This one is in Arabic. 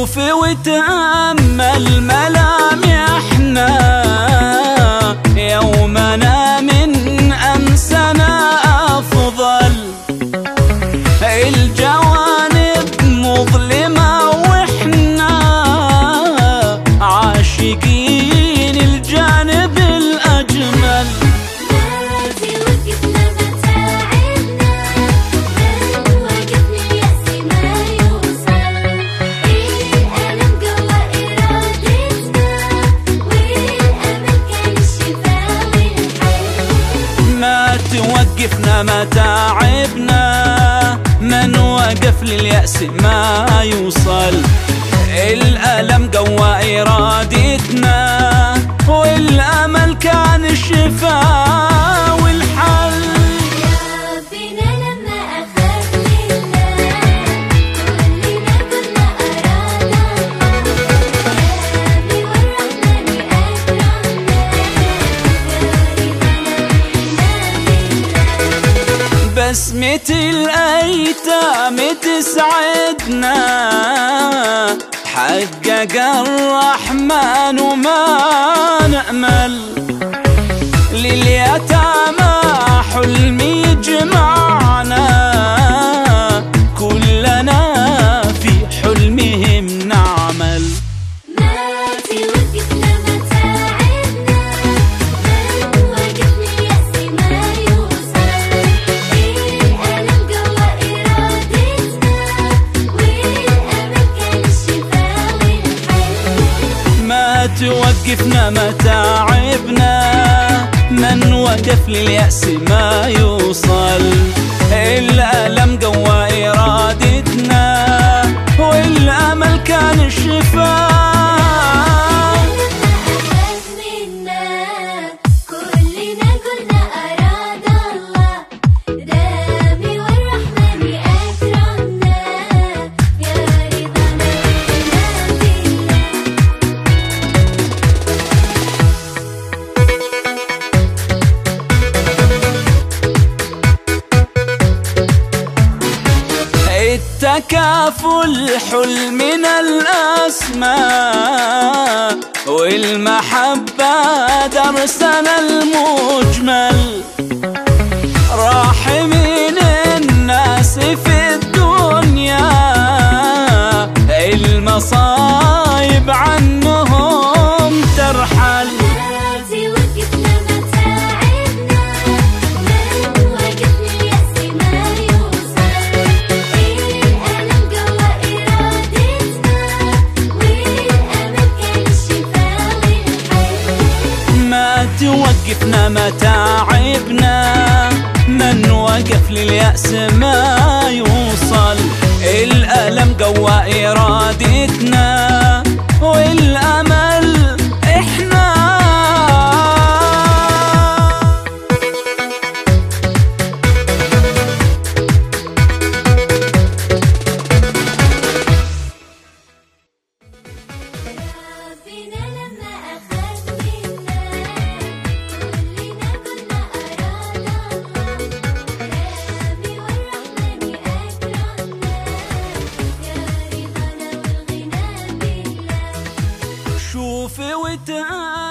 شوفي وتأمل ملامحنا يومنا من أمسنا أفضل. الجوانب مظلمة وإحنا عاشقين الجانب الأجمل. توقفنا متاعبنا، من وقف لليأس ما يوصل. الألم قوى إرادتنا والأمل كان الشفاء والحل. بسمة الأيتام تسعدنا، حقق الرحمن وما نأمل. لليتامى حلم يجمعنا، كلنا في حلمهم نعمل. توقفنا متاعبنا، من وقف لليأس ما يوصل. الألم قوى إرادتنا والأمل كان الشفاء. التكافل حلمنا الأسمى، والمحبة درسنا المجمل. راحمين الناس في الدنيا، المصايب عنهم ترحل. توقفنا متاعبنا، من وقف لليأس ما يوصل. الألم قوى إرادتنا والأمل إحنا. شوفي وتأمل